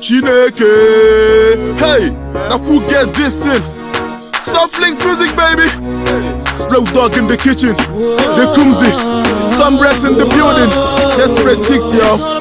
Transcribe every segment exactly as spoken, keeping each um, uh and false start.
Chineke. Hey, now who get this thing? Soft Links music, baby. Slow Dog in the kitchen. The Kumzi. Storm Brett in the building. Desperate chicks, yo.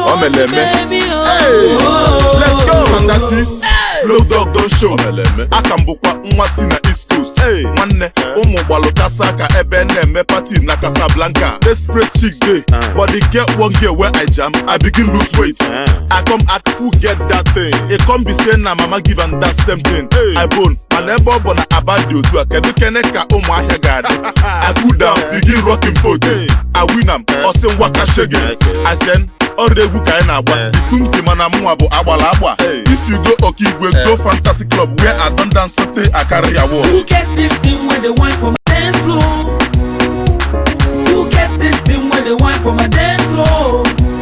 Hey, let's go. And that is Slow Dog don't show. Akambukwa mwasi na East Coast. Hey, manne. Omo balokasa ka ebe neme party na Casablanca. Desperate chicks day. But they get one girl where I jam, I begin lose weight. I come ask who get that thing. It come be saying na mama give and that same thing. I bone. And ebo bona abadio to a kedu keneka omo ahia gadi. I cool down, begin rocking podi. I win am, osen waka shege. I send all the book I na agba. Kumsi mana muabo abala abwa. If you go Okigwe, go Fantasy Club where I don't dance sote I carry a war. Who get this thing where they wine for my dance floor? Who get this thing where they wine for my dance floor?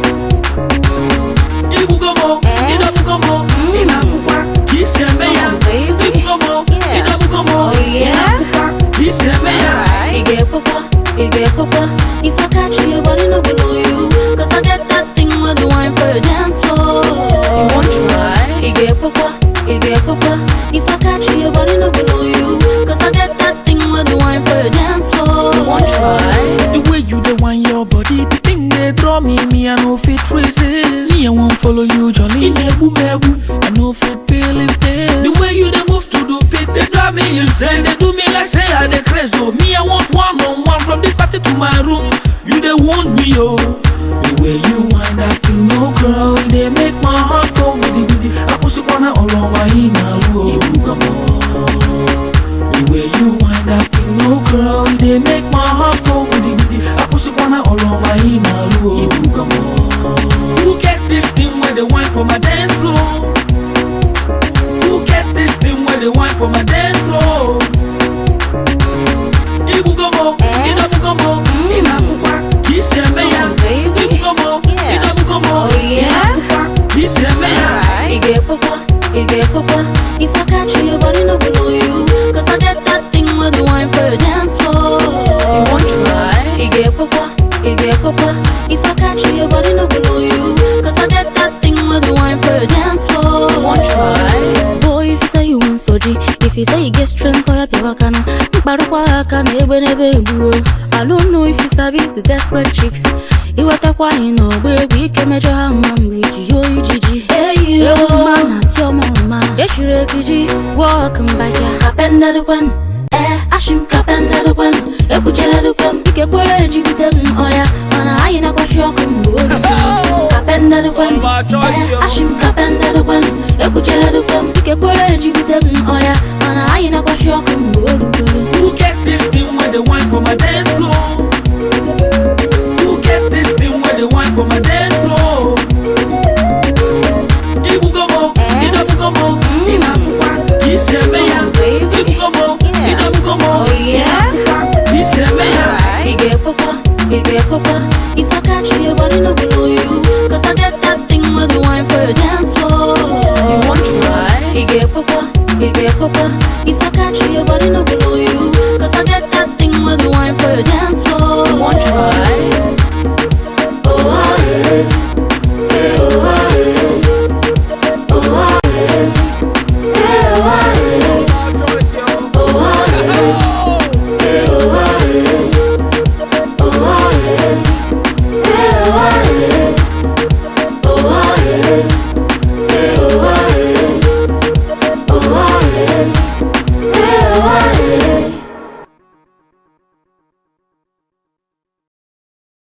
Ibugomo, Idabugomo, Inakukwa, Kisemeya. Ibugomo, Idabugomo, Inakukwa, Kisemeya. You get papa, you get papa. If I catch you, your body no go know you. Cause I get that thing where they wine for a dance floor. You won't try. You get papa, you get papa. If I catch you, your body no go know you. Cause I get that thing where they wine for a dance floor. You won't try. The way you they wine your body, the thing they draw me, me I no fit traces. Me I won't follow you, Johnny. Nebu mebu, I no fit believe this. The way you they move to do pit, they drive me insane. They do me like say I they crazy. Oh, me I want one on one from this party to my room. You they want me, oh. The way you wind that thing, no girl, they make my heart go biddy biddy. I push it on all on my inalu, the way you wind that thing, no girl, they make my heart go biddy biddy. I push it on all on my inalu. Who get this thing where they wine for my dance floor? Who get this thing where they wine for my dance floor? Ibugomo, Idabugomo, Inakukwa, Kisemeya. Ibugomo, Idabugomo, Inakukwa, Kisemeya. You get papa, you get papa. If I catch you, your body no go know you. Cause I get that thing where they wine for a dance floor. You won't try. You get papa, you get papa. If I catch you, your body no go know you. Cause I get that thing where they wine for a dance floor. You won't try. Boy, if you say you want soji, if you say you get strength, boy, I pay wakana. I don't know if you sabi the desperate chicks. You what a quiet no baby, can measure how man with you, Gigi. Hey, you, man, not your mama. Yes, you're a Gigi. Welcome back, yeah. Happen that one. Eh, I shouldn't happen that one. A butcher to come, you get what I do with them. Oh, yeah, man, I ain't a wash your combo. Happen that one. Eh, I shouldn't happen that one. A butcher to come, you get what I do with them. Oh, yeah, man, I ain't a wash your combo.